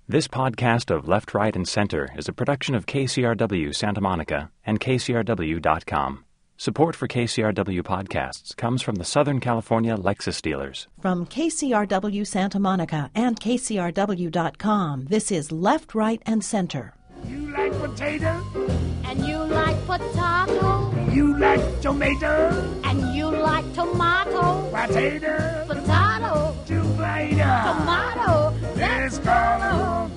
This podcast of Left, Right, and Center is a production of KCRW Santa Monica and KCRW.com. Support for KCRW podcasts comes from the Southern California Lexus dealers. From KCRW Santa Monica and KCRW.com, this is Left, Right, and Center. You like potato? And you like potato? You like tomato? And you like tomato? Potato? Potato? Tomato? Tomato? Let's call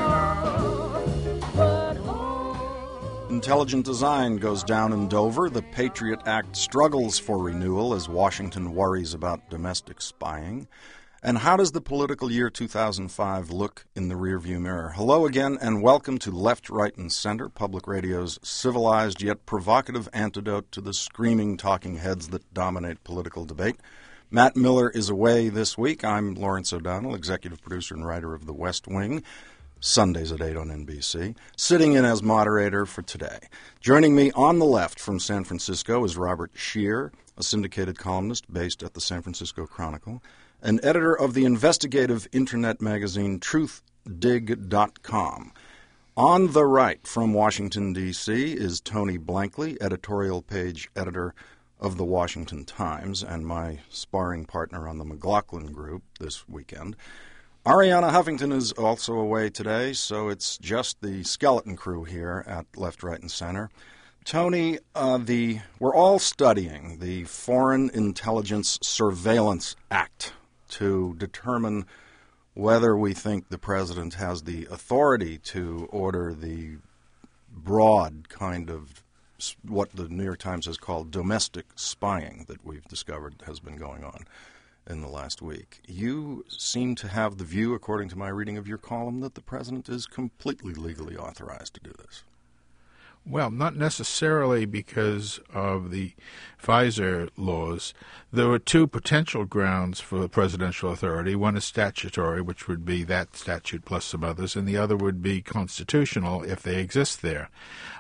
Intelligent design goes down in Dover. The Patriot Act struggles for renewal as Washington worries about domestic spying. And how does the political year 2005 look in the rearview mirror? Hello again, and welcome to Left, Right, and Center, Public Radio's civilized yet provocative antidote to the screaming talking heads that dominate political debate. Matt Miller is away this week. I'm Lawrence O'Donnell, executive producer and writer of The West Wing, Sundays at 8 on NBC, sitting in as moderator for today. Joining me on the left from San Francisco is Robert Scheer, a syndicated columnist based at the San Francisco Chronicle, and editor of the investigative internet magazine TruthDig.com. On the right from Washington, D.C. is Tony Blankley, editorial page editor of the Washington Times and my sparring partner on the McLaughlin Group this weekend. Ariana Huffington is also away today, so it's just the skeleton crew here at Left, Right, and Center. Tony, we're all studying the Foreign Intelligence Surveillance Act to determine whether we think the president has the authority to order the broad kind of what the New York Times has called domestic spying that we've discovered has been going on in the last week. You seem to have the view, according to my reading of your column, that the president is completely legally authorized to do this. Well, not necessarily because of the FISA laws. There were two potential grounds for the presidential authority. One is statutory, which would be that statute plus some others, and the other would be constitutional if they exist there.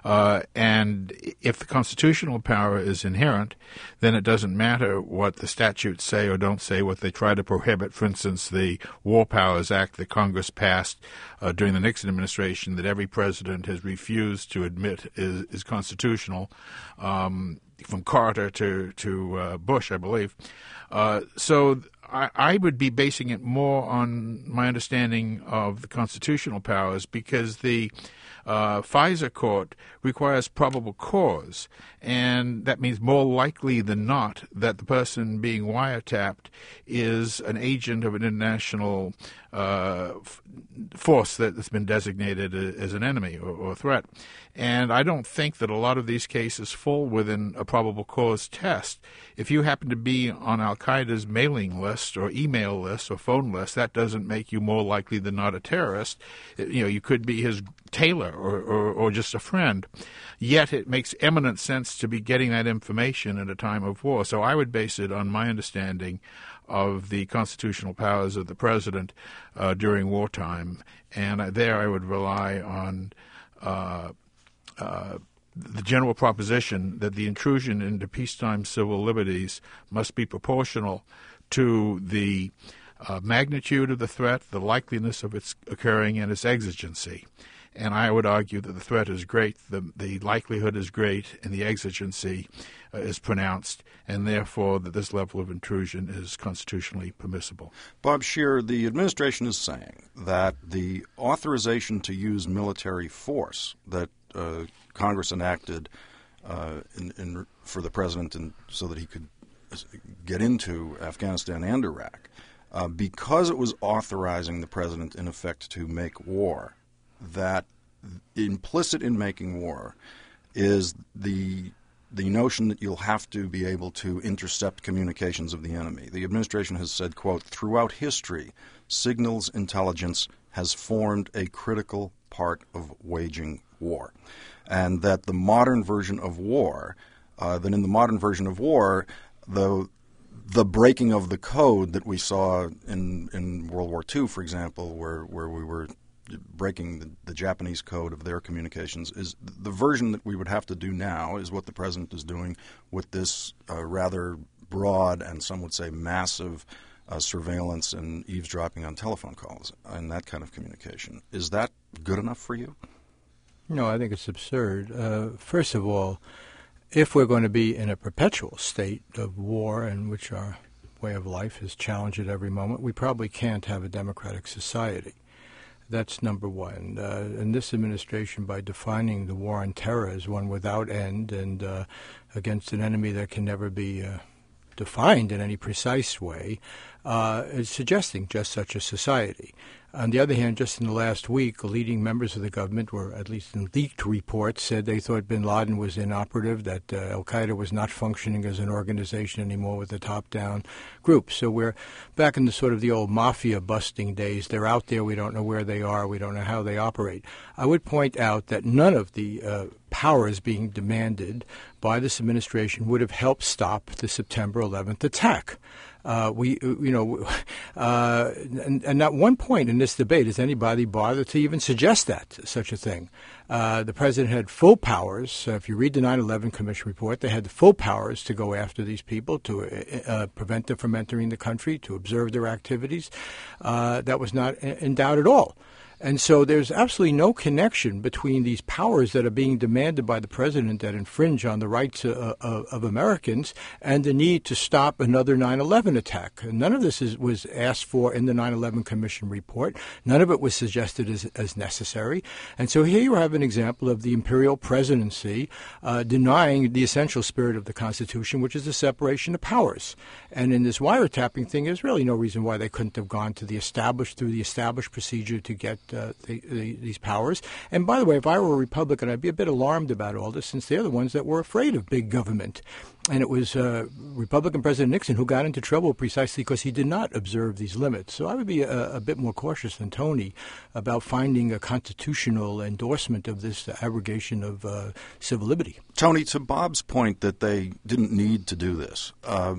And if the constitutional power is inherent, then it doesn't matter what the statutes say or don't say, what they try to prohibit. For instance, the War Powers Act that Congress passed during the Nixon administration that every president has refused to admit is constitutional, from Carter to Bush, I believe. So I would be basing it more on my understanding of the constitutional powers, because the FISA court requires probable cause, and that means more likely than not that the person being wiretapped is an agent of an international force that's been designated as an enemy or threat. And I don't think that a lot of these cases fall within a probable cause test. If you happen to be on Al-Qaeda's mailing list or email list or phone list, that doesn't make you more likely than not a terrorist. You could be his tailor or just a friend. Yet it makes eminent sense to be getting that information at a time of war. So I would base it on my understanding of the constitutional powers of the president during wartime. And there I would rely on the general proposition that the intrusion into peacetime civil liberties must be proportional to the magnitude of the threat, the likeliness of its occurring, and its exigency. And I would argue that the threat is great, the likelihood is great, and the exigency is pronounced, and therefore that this level of intrusion is constitutionally permissible. Bob Scheer, the administration is saying that the authorization to use military force that Congress enacted for the president so that he could get into Afghanistan and Iraq, because it was authorizing the president, in effect, to make war, that implicit in making war is the notion that you'll have to be able to intercept communications of the enemy. The administration has said, quote, throughout history, signals intelligence has formed a critical part of waging war. And that the modern version of war, the breaking of the code that we saw in World War II, for example, where we were breaking the Japanese code of their communications, is the version that we would have to do now is what the president is doing with this rather broad and some would say massive surveillance and eavesdropping on telephone calls and that kind of communication. Is that good enough for you? No, I think it's absurd. First of all, if we're going to be in a perpetual state of war in which our way of life is challenged at every moment, we probably can't have a democratic society. That's number one. And this administration, by defining the war on terror as one without end and against an enemy that can never be defined in any precise way, is suggesting just such a society. On the other hand, just in the last week, leading members of the government, or at least in leaked reports, said they thought bin Laden was inoperative, that al-Qaeda was not functioning as an organization anymore with a top-down group. So we're back in the sort of the old mafia busting days. They're out there. We don't know where they are. We don't know how they operate. I would point out that none of the powers being demanded by this administration would have helped stop the September 11th attack. And not one point in this debate has anybody bothered to even suggest that, such a thing. The president had full powers. If you read the 9/11 Commission report, they had the full powers to go after these people, to prevent them from entering the country, to observe their activities. That was not in doubt at all. And so there's absolutely no connection between these powers that are being demanded by the president that infringe on the rights of Americans and the need to stop another 9/11 attack. And none of this was asked for in the 9/11 Commission report. None of it was suggested as necessary. And so here you have an example of the imperial presidency denying the essential spirit of the Constitution, which is the separation of powers. And in this wiretapping thing, there's really no reason why they couldn't have gone to the established procedure to get these powers. And by the way, if I were a Republican, I'd be a bit alarmed about all this, since they're the ones that were afraid of big government. And it was Republican President Nixon who got into trouble precisely because he did not observe these limits. So I would be a bit more cautious than Tony about finding a constitutional endorsement of this abrogation of civil liberty. Tony, to Bob's point that they didn't need to do this,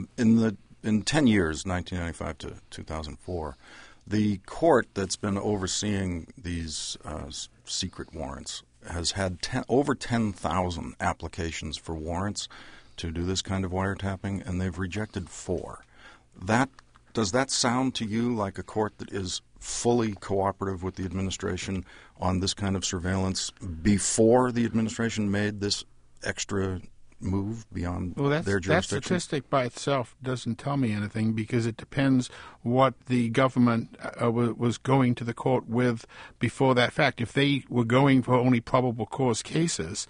in 10 years, 1995 to 2004, the court that's been overseeing these secret warrants has had over 10,000 applications for warrants to do this kind of wiretapping, and they've rejected 4. Does that sound to you like a court that is fully cooperative with the administration on this kind of surveillance before the administration made this extra move beyond their jurisdiction? That statistic by itself doesn't tell me anything, because it depends what the government was going to the court with before that fact. If they were going for only probable cause cases,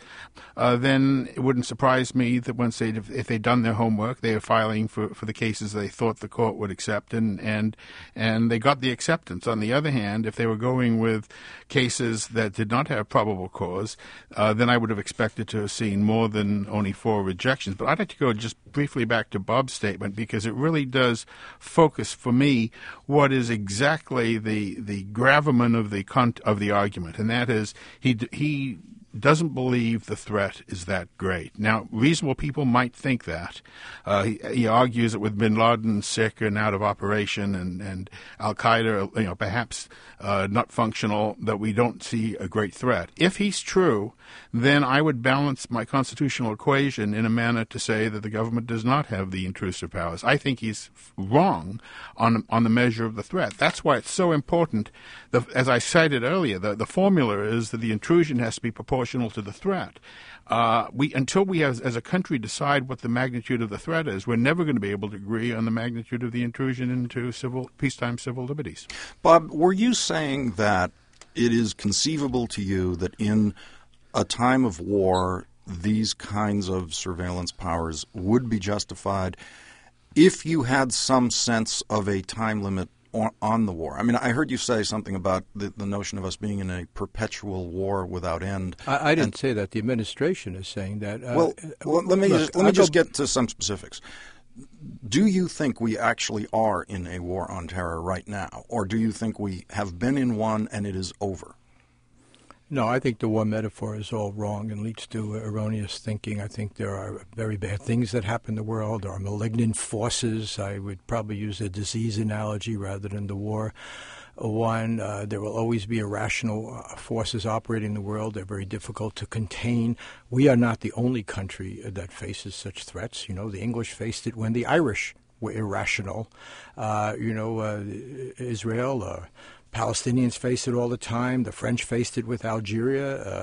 then it wouldn't surprise me that if they'd done their homework, they were filing for the cases they thought the court would accept, and they got the acceptance. On the other hand, if they were going with cases that did not have probable cause, then I would have expected to have seen more than only 4 rejections. But I'd like to go just briefly back to Bob's statement, because it really does focus for me what is exactly the gravamen of the argument, and that is he doesn't believe the threat is that great. Now, reasonable people might think that. He argues that with bin Laden sick and out of operation and al-Qaeda, perhaps not functional, that we don't see a great threat. If he's true, then I would balance my constitutional equation in a manner to say that the government does not have the intrusive powers. I think he's wrong on the measure of the threat. That's why it's so important. As I cited earlier, the formula is that the intrusion has to be proportional to the threat. Until we as a country decide what the magnitude of the threat is, we're never going to be able to agree on the magnitude of the intrusion into peacetime civil liberties. Bob, were you saying that it is conceivable to you that in a time of war, these kinds of surveillance powers would be justified if you had some sense of a time limit on the war? I mean, I heard you say something about the notion of us being in a perpetual war without end. I didn't say that. The administration is saying that. Let me just get to some specifics. Do you think we actually are in a war on terror right now, or do you think we have been in one and it is over? No, I think the war metaphor is all wrong and leads to erroneous thinking. I think there are very bad things that happen in the world. There are malignant forces. I would probably use a disease analogy rather than the war one. There will always be irrational forces operating in the world. They're very difficult to contain. We are not the only country that faces such threats. The English faced it when the Irish were irrational. Israel, Palestinians face it all the time. The French faced it with Algeria.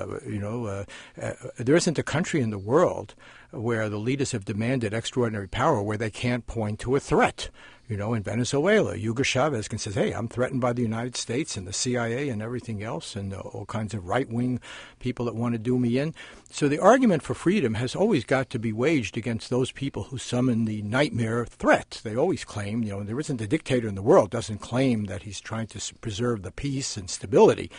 There isn't a country in the world where the leaders have demanded extraordinary power where they can't point to a threat. In Venezuela, Hugo Chavez can say, hey, I'm threatened by the United States and the CIA and everything else and all kinds of right-wing people that want to do me in. So the argument for freedom has always got to be waged against those people who summon the nightmare threat. They always claim, there isn't a dictator in the world doesn't claim that he's trying to preserve the peace and stability,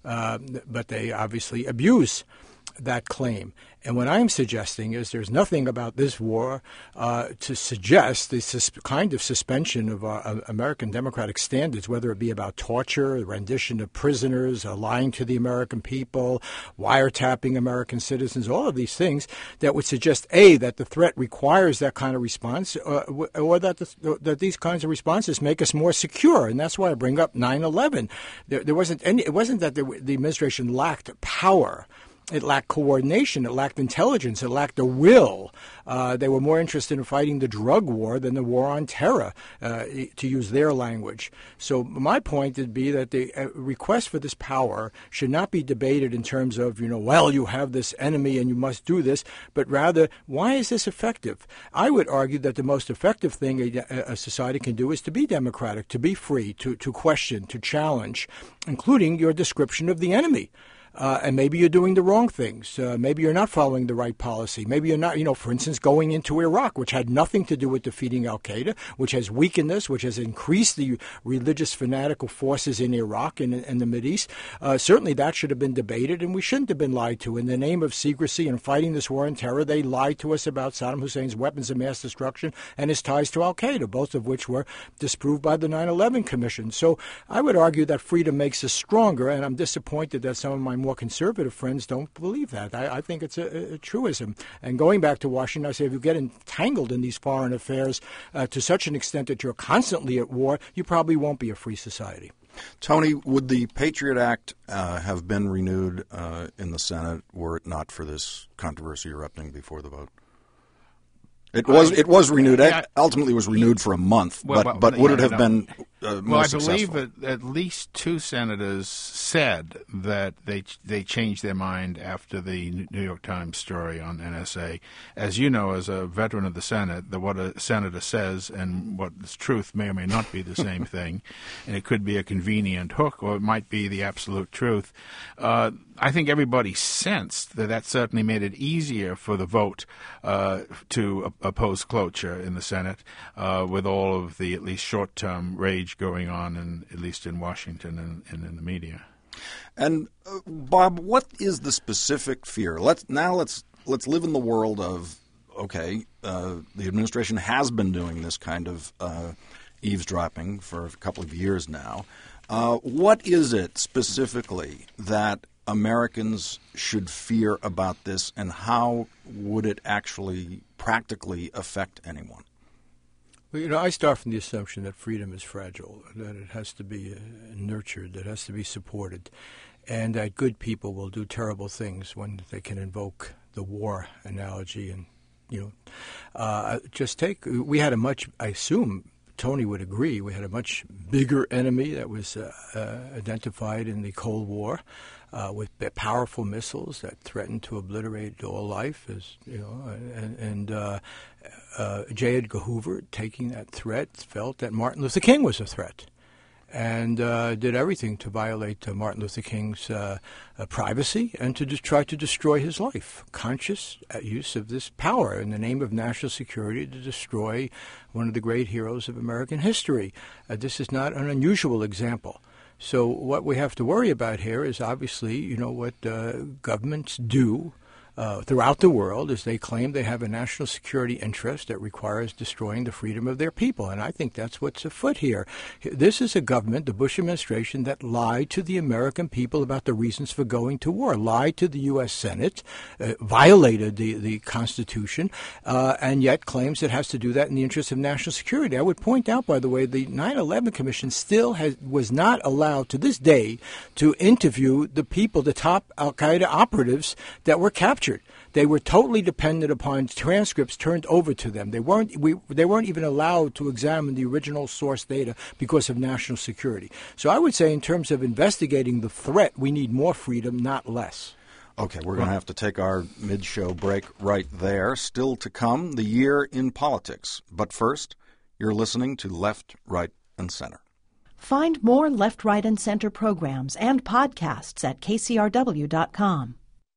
but they obviously abuse that claim. And what I'm suggesting is there's nothing about this war to suggest this kind of suspension of American democratic standards, whether it be about torture, rendition of prisoners, lying to the American people, wiretapping American citizens, all of these things that would suggest, A, that the threat requires that kind of response, or that these kinds of responses make us more secure. And that's why I bring up 9/11. There wasn't any. It wasn't that the administration lacked power. It lacked coordination. It lacked intelligence. It lacked a will. They were more interested in fighting the drug war than the war on terror, to use their language. So my point would be that the request for this power should not be debated in terms of, you have this enemy and you must do this, but rather, why is this effective? I would argue that the most effective thing a society can do is to be democratic, to be free, to question, to challenge, including your description of the enemy. And maybe you're doing the wrong things. Maybe you're not following the right policy. Maybe you're not, for instance, going into Iraq, which had nothing to do with defeating al-Qaeda, which has weakened us, which has increased the religious fanatical forces in Iraq and the Mideast. Certainly that should have been debated, and we shouldn't have been lied to. In the name of secrecy and fighting this war on terror, they lied to us about Saddam Hussein's weapons of mass destruction and his ties to al-Qaeda, both of which were disproved by the 9/11 Commission. So I would argue that freedom makes us stronger, and I'm disappointed that some of my more conservative friends don't believe that. I think it's a truism. And going back to Washington, I say if you get entangled in these foreign affairs to such an extent that you're constantly at war, you probably won't be a free society. Tony, would the Patriot Act have been renewed in the Senate were it not for this controversy erupting before the vote? It was renewed. Ultimately, it was renewed for a month. But would it have been more successful? I believe that at least two senators said that they changed their mind after the New York Times story on NSA. As you know, as a veteran of the Senate, that what a senator says and what is truth may or may not be the same thing, and it could be a convenient hook or it might be the absolute truth. I think everybody sensed that certainly made it easier for the vote to oppose cloture in the Senate, with all of the at least short-term rage going on, at least in Washington and in the media. And Bob, what is the specific fear? Let's live in the world of the administration has been doing this kind of eavesdropping for a couple of years now. What is it specifically that Americans should fear about this, and how would it actually practically affect anyone? Well, I start from the assumption that freedom is fragile, that it has to be nurtured, that it has to be supported, and that good people will do terrible things when they can invoke the war analogy. And, we had I assume Tony would agree, we had a much bigger enemy that was identified in the Cold War. With powerful missiles that threatened to obliterate all life, J. Edgar Hoover, taking that threat, felt that Martin Luther King was a threat, and did everything to violate Martin Luther King's privacy and to try to destroy his life. Conscious use of this power in the name of national security to destroy one of the great heroes of American history. This is not an unusual example. So what we have to worry about here is obviously, what governments do throughout the world is they claim they have a national security interest that requires destroying the freedom of their people. And I think that's what's afoot here. This is a government, the Bush administration, that lied to the American people about the reasons for going to war, lied to the U.S. Senate, violated the Constitution, and yet claims it has to do that in the interest of national security. I would point out, by the way, the 9/11 Commission still was not allowed to this day to interview the people, the top al-Qaeda operatives that were captured captured. They were totally dependent upon transcripts turned over to them. They weren't even allowed to examine the original source data because of national security. So I would say in terms of investigating the threat, we need more freedom, not less. Okay, we're going to have to take our mid-show break right there. Still to come, the year in politics. But first, you're listening to Left, Right, and Center. Find more Left, Right, and Center programs and podcasts at kcrw.com.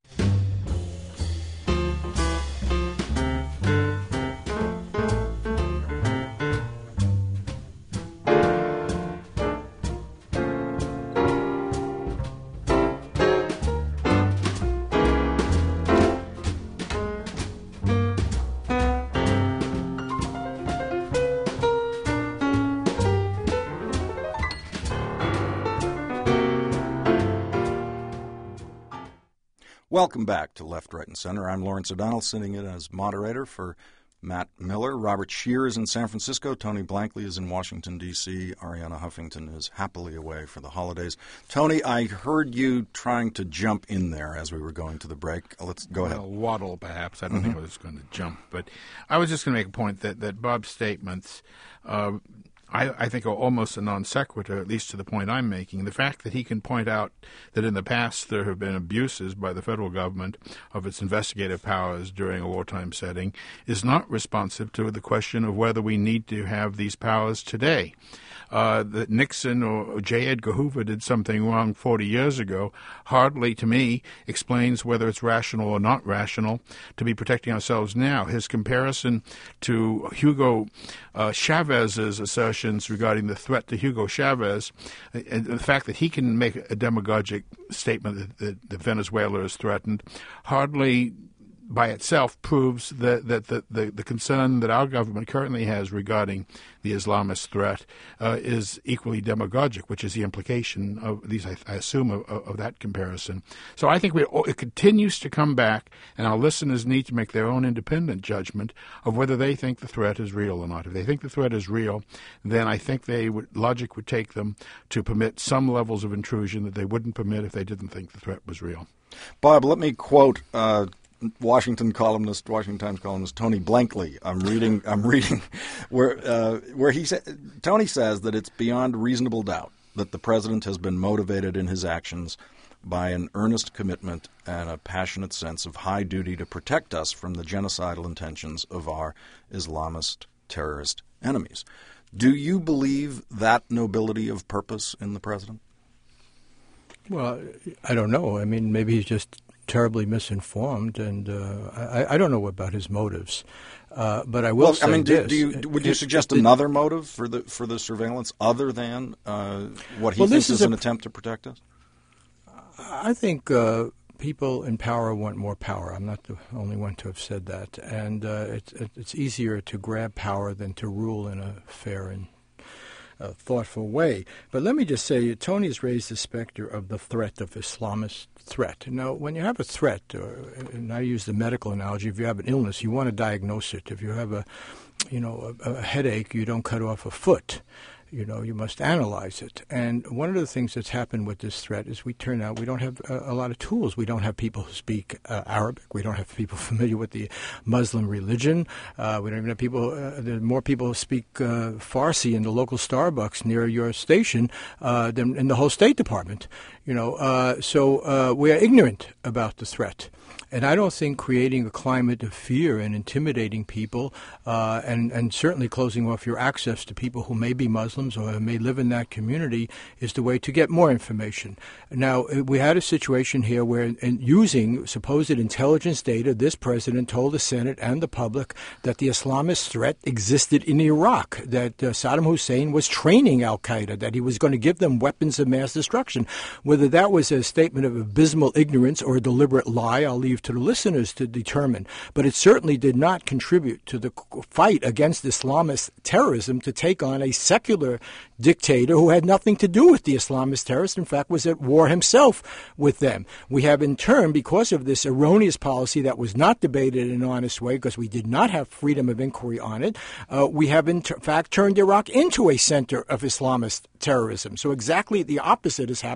Welcome back to Left, Right, and Center. I'm Lawrence O'Donnell, sitting in as moderator for Matt Miller. Robert Scheer is in San Francisco. Tony Blankley is in Washington, D.C. Ariana Huffington is happily away for the holidays. Tony, I heard you trying to jump in there as we were going to the break. Let's go ahead. Well, waddle, perhaps. I don't think I was going to jump. But I was just going to make a point that Bob's statements I think are almost a non sequitur, at least to the point I'm making. The fact that he can point out that in the past there have been abuses by the federal government of its investigative powers during a wartime setting is not responsive to the question of whether we need to have these powers today. That Nixon or J. Edgar Hoover did something wrong 40 years ago hardly, to me, explains whether it's rational or not rational to be protecting ourselves now. His comparison to Hugo Chavez's assertions regarding the threat to Hugo Chavez, and the fact that he can make a demagogic statement that Venezuela is threatened, hardly by itself proves that the concern that our government currently has regarding the Islamist threat is equally demagogic, which is the implication of, at least I assume, of that comparison. So I think it continues to come back, and our listeners need to make their own independent judgment of whether they think the threat is real or not. If they think the threat is real, then I think logic would take them to permit some levels of intrusion that they wouldn't permit if they didn't think the threat was real. Bob, let me quote Washington Times columnist Tony Blankley. I'm reading where he Tony says that it's beyond reasonable doubt that the president has been motivated in his actions by an earnest commitment and a passionate sense of high duty to protect us from the genocidal intentions of our Islamist terrorist enemies. Do you believe that nobility of purpose in the president? Well, I don't know. I mean, maybe he's just terribly misinformed, and I don't know about his motives. But I will say would you suggest another motive for the surveillance other than what he thinks is an attempt to protect us? I think people in power want more power. I'm not the only one to have said that, and it's easier to grab power than to rule in a fair and thoughtful way. But let me just say, Tony has raised the specter of the threat of Islamist threat. Now, when you have a threat, and I use the medical analogy, if you have an illness, you want to diagnose it. If you have a headache, you don't cut off a foot. You must analyze it. And one of the things that's happened with this threat is we don't have a lot of tools. We don't have people who speak Arabic. We don't have people familiar with the Muslim religion. We don't even have people, there are more people who speak Farsi in the local Starbucks near your station than in the whole State Department. So we are ignorant about the threat. And I don't think creating a climate of fear and intimidating people and certainly closing off your access to people who may be Muslims or may live in that community is the way to get more information. Now, we had a situation here where, using supposed intelligence data, this president told the Senate and the public that the Islamist threat existed in Iraq, that Saddam Hussein was training al-Qaeda, that he was going to give them weapons of mass destruction. Whether that was a statement of abysmal ignorance or a deliberate lie, I'll leave to the listeners to determine. But it certainly did not contribute to the fight against Islamist terrorism to take on a secular dictator who had nothing to do with the Islamist terrorists, in fact, was at war himself with them. We have, in turn, because of this erroneous policy that was not debated in an honest way, because we did not have freedom of inquiry on it, we have, in fact, turned Iraq into a center of Islamist terrorism. So exactly the opposite has happened. We have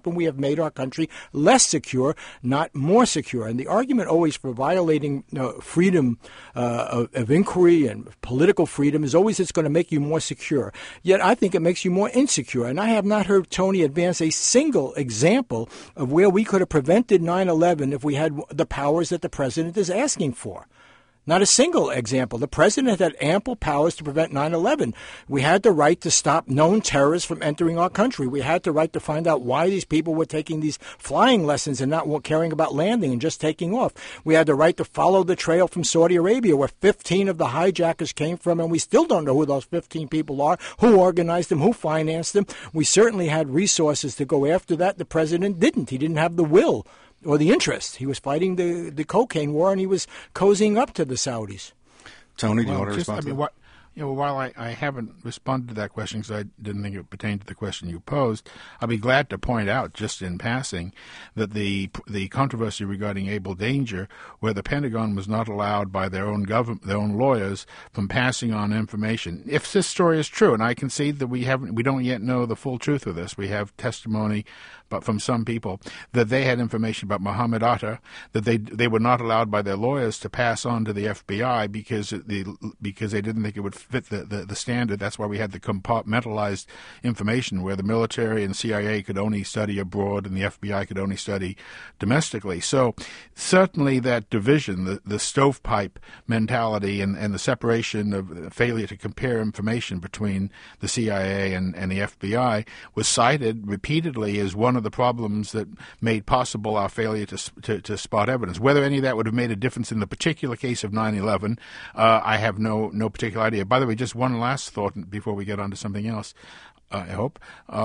made our country less secure, not more secure. And the argument always for violating freedom of inquiry and political freedom is always it's going to make you more secure. Yet I think it makes you more insecure. And I have not heard Tony advance a single example of where we could have prevented 9/11 if we had the powers that the president is asking for. Not a single example. The president had ample powers to prevent 9/11. We had the right to stop known terrorists from entering our country. We had the right to find out why these people were taking these flying lessons and not caring about landing and just taking off. We had the right to follow the trail from Saudi Arabia where 15 of the hijackers came from, and we still don't know who those 15 people are, who organized them, who financed them. We certainly had resources to go after that. The president didn't. He didn't have the will or the interest. He was fighting the cocaine war, and he was cozying up to the Saudis. Tony, do you want to respond to that? While I haven't responded to that question because I didn't think it pertained to the question you posed, I'll be glad to point out, just in passing, that the controversy regarding Able Danger, where the Pentagon was not allowed by their own government, their own lawyers, from passing on information. If this story is true, and I concede that we don't yet know the full truth of this, we have testimony, but from some people that they had information about Mohammed Atta that they were not allowed by their lawyers to pass on to the FBI because they didn't think it would fit the standard. That's why we had the compartmentalized information where the military and CIA could only study abroad and the FBI could only study domestically. So certainly that division, the stovepipe mentality and the separation of failure to compare information between the CIA and the FBI was cited repeatedly as one of the problems that made possible our failure to spot evidence. Whether any of that would have made a difference in the particular case of 9/11, I have no particular idea. By the way, just one last thought before we get on to something else, I hope,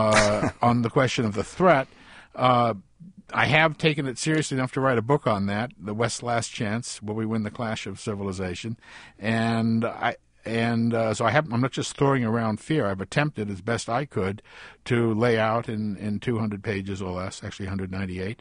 on the question of the threat. I have taken it seriously enough to write a book on that, The West's Last Chance, Will We Win the Clash of Civilization? So I'm not just throwing around fear. I've attempted as best I could to lay out in 200 pages or less, actually 198,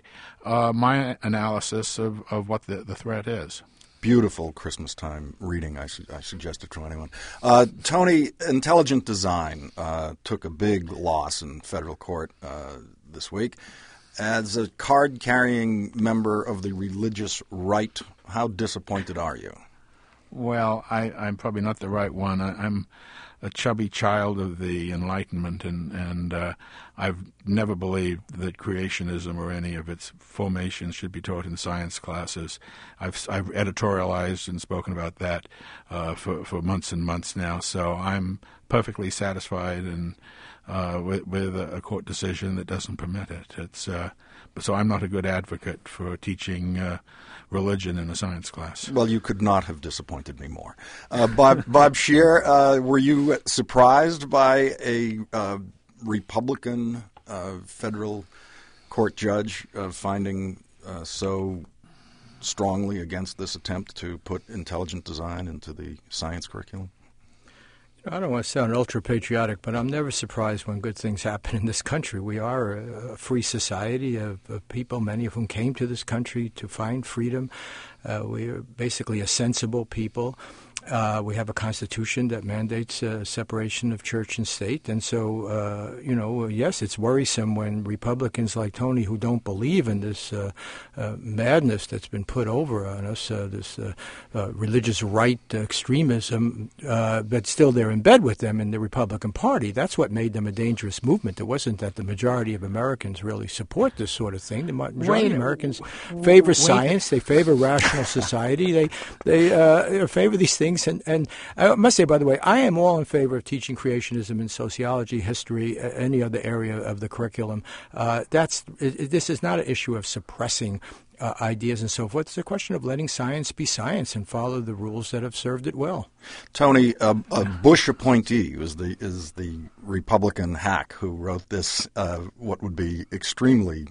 my analysis of what the threat is. Beautiful Christmas time reading, I suggest it to anyone. Tony, Intelligent Design took a big loss in federal court this week. As a card-carrying member of the religious right, how disappointed are you? Well, I'm probably not the right one. I'm a chubby child of the Enlightenment, and I've never believed that creationism or any of its formations should be taught in science classes. I've editorialized and spoken about that for months and months now, so I'm perfectly satisfied and with a court decision that doesn't permit it. So I'm not a good advocate for teaching religion in a science class. Well, you could not have disappointed me more. Bob Scheer, were you surprised by a Republican federal court judge finding so strongly against this attempt to put intelligent design into the science curriculum? I don't want to sound ultra-patriotic, but I'm never surprised when good things happen in this country. We are a free society of people, many of whom came to this country to find freedom. We are basically a sensible people. We have a constitution that mandates separation of church and state. And so, yes, it's worrisome when Republicans like Tony, who don't believe in this madness that's been put over on us, this religious right extremism, but still they're in bed with them in the Republican Party. That's what made them a dangerous movement. It wasn't that the majority of Americans really support this sort of thing. The majority of Americans favor science. They favor rational society. They favor these things. And I must say, by the way, I am all in favor of teaching creationism in sociology, history, any other area of the curriculum. This is not an issue of suppressing ideas and so forth. It's a question of letting science be science and follow the rules that have served it well. Tony, a Bush appointee is the Republican hack who wrote this, what would be extremely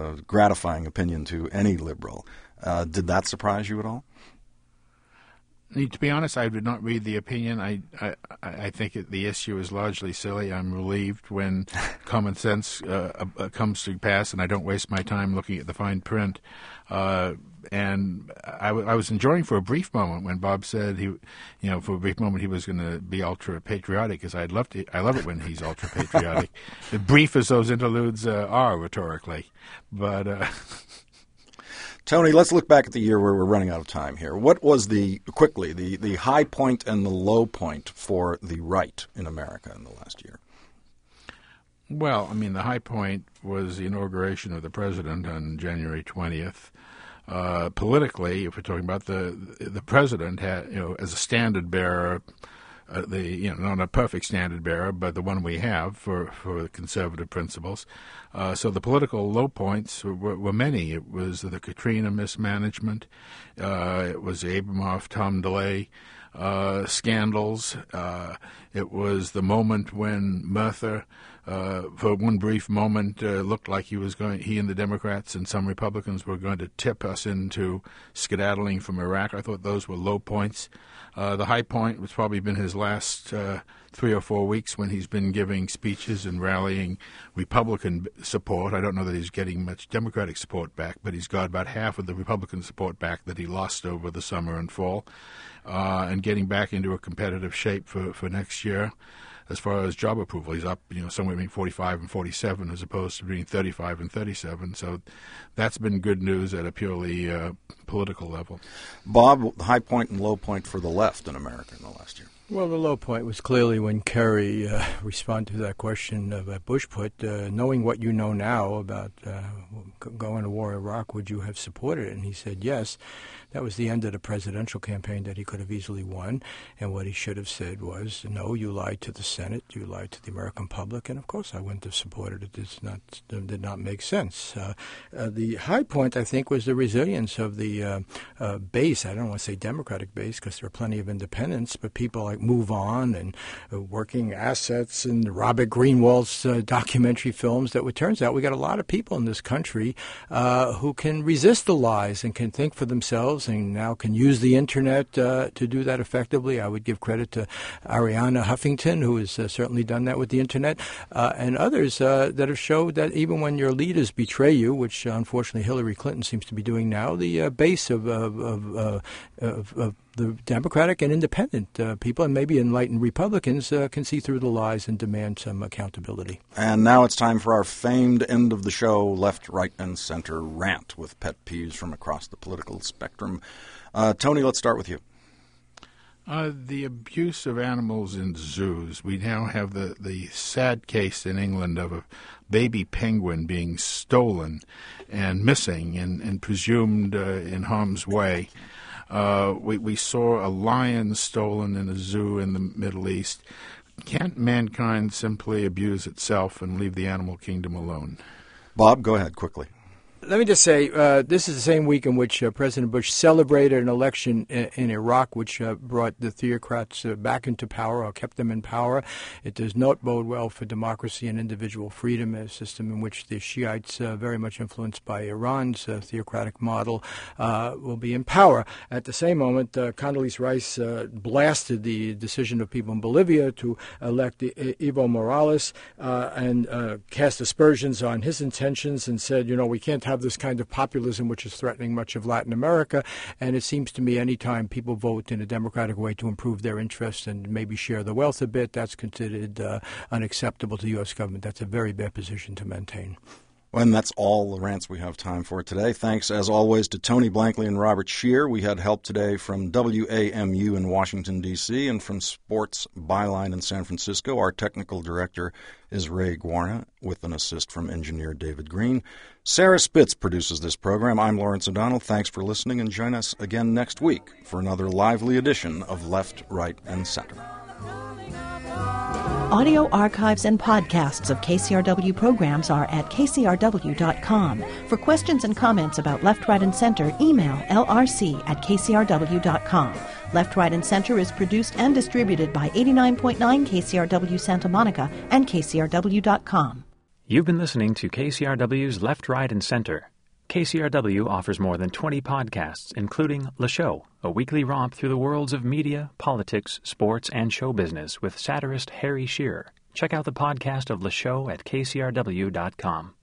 gratifying opinion to any liberal. Did that surprise you at all? To be honest, I did not read the opinion. I think the issue is largely silly. I'm relieved when common sense comes to pass, and I don't waste my time looking at the fine print. And I was enjoying for a brief moment when Bob said for a brief moment he was going to be ultra patriotic, because I love it when he's ultra patriotic. As brief as those interludes are rhetorically, but. Tony, let's look back at the year where we're running out of time here. What was the high point and the low point for the right in America in the last year? Well, I mean, the high point was the inauguration of the president on January 20th. Politically, if we're talking about the president had, as a standard bearer, not a perfect standard bearer, but the one we have for conservative principles. So the political low points were many. It was the Katrina mismanagement. It was the Abramoff, Tom DeLay scandals. It was the moment when Murtha, for one brief moment, looked like he and the Democrats and some Republicans were going to tip us into skedaddling from Iraq. I thought those were low points. The high point was probably been his last 3 or 4 weeks when he's been giving speeches and rallying Republican support. I don't know that he's getting much Democratic support back, but he's got about half of the Republican support back that he lost over the summer and fall, and getting back into a competitive shape for next year. As far as job approval, he's up, somewhere between 45 and 47 as opposed to between 35 and 37. So that's been good news at a purely political level. Bob, the high point and low point for the left in America in the last year. Well, the low point was clearly when Kerry responded to that question that Bush put, knowing what you know now about going to war in Iraq, would you have supported it? And he said yes. That was the end of the presidential campaign that he could have easily won. And what he should have said was, no, you lied to the Senate, you lied to the American public, and of course I wouldn't have supported it. It did not make sense. The high point, I think, was the resilience of the base. I don't want to say Democratic base because there are plenty of independents, but people like Move On and Working Assets and Robert Greenwald's documentary films that it turns out we got a lot of people in this country who can resist the lies and can think for themselves and now can use the Internet to do that effectively. I would give credit to Arianna Huffington, who has certainly done that with the Internet, and others that have showed that even when your leaders betray you, which unfortunately Hillary Clinton seems to be doing now, the base of the Democratic and independent people, and maybe enlightened Republicans, can see through the lies and demand some accountability. And now it's time for our famed end of the show, left, right, and center rant with pet peeves from across the political spectrum. Tony, let's start with you. The abuse of animals in zoos. We now have the sad case in England of a baby penguin being stolen and missing and presumed in harm's way. We saw a lion stolen in a zoo in the Middle East. Can't mankind simply abuse itself and leave the animal kingdom alone? Bob, go ahead quickly. Let me just say, this is the same week in which President Bush celebrated an election in Iraq, which brought the theocrats back into power or kept them in power. It does not bode well for democracy and individual freedom, a system in which the Shiites, very much influenced by Iran's theocratic model, will be in power. At the same moment, Condoleezza Rice blasted the decision of people in Bolivia to elect Evo Morales and cast aspersions on his intentions and said, we can't have this kind of populism which is threatening much of Latin America. And it seems to me any time people vote in a democratic way to improve their interests and maybe share the wealth a bit, that's considered unacceptable to the U.S. government. That's a very bad position to maintain. And that's all the rants we have time for today. Thanks, as always, to Tony Blankley and Robert Scheer. We had help today from WAMU in Washington, D.C., and from Sports Byline in San Francisco. Our technical director is Ray Guarna, with an assist from engineer David Green. Sarah Spitz produces this program. I'm Lawrence O'Donnell. Thanks for listening, and join us again next week for another lively edition of Left, Right, and Center. Audio archives and podcasts of KCRW programs are at kcrw.com. For questions and comments about Left, Right, and Center, email lrc@kcrw.com. Left, Right, and Center is produced and distributed by 89.9 KCRW Santa Monica and kcrw.com. You've been listening to KCRW's Left, Right, and Center. KCRW offers more than 20 podcasts, including Le Show, a weekly romp through the worlds of media, politics, sports, and show business with satirist Harry Shearer. Check out the podcast of Le Show at kcrw.com.